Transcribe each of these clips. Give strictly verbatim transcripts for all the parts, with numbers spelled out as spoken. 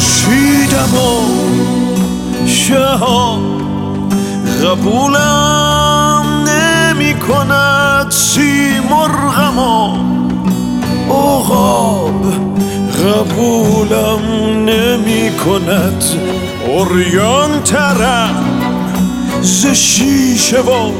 خورشیدم و شهاب قبولم نمی کند، سیمرغم و عقاب قبولم نمی کند. عریان ترم ز شیشه و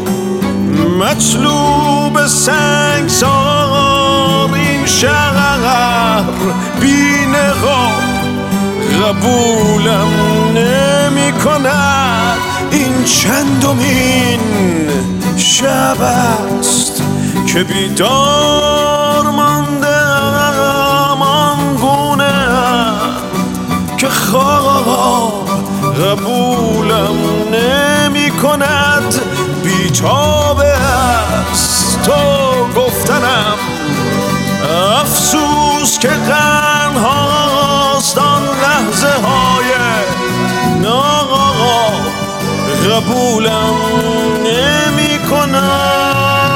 مطلوب سنگسار، این شهر بی نقاب قبولم نمی کند. این چندمین شب است که بیدار ماندم، آنگونه که خواب قبولم نمی کند. بیتاب است تو گفتنم، افسوس که قرن هاست آن لحظه های ناقاب قبولم نمی کند.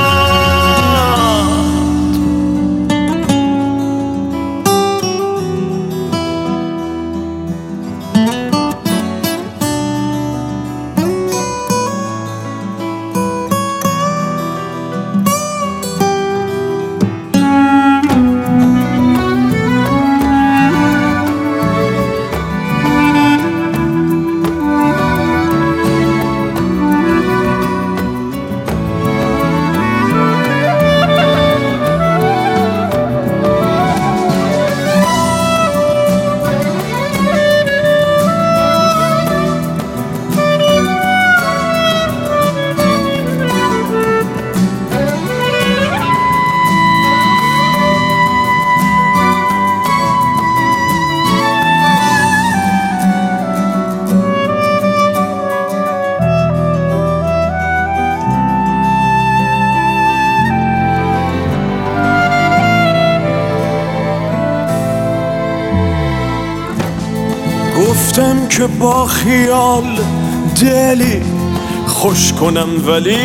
گفتم که با خیال دلی خوش کنم، ولی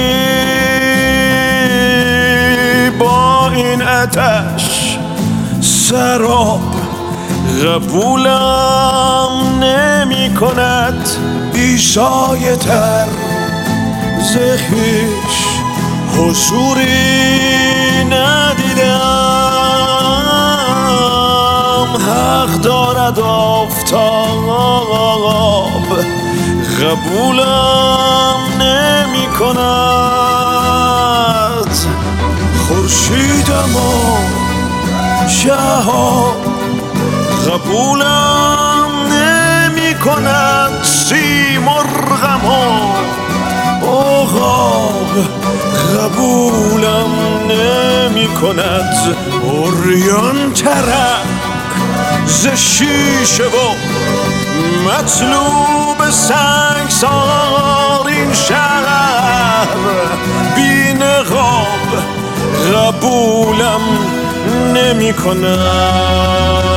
با این آتش سراب قبولم نمی کند. بیسایه تر ز خویش حضوری ندیدم، حق دارد آفتاب قبولم نمی کند. خورشیدم و شهاب قبولم نمی کند، سیمرغم و عقاب قبولم نمی کند. عریان ترک ز شیشه و مطلوب سنگسار، این شهر بی نقاب قبولم نمی کند.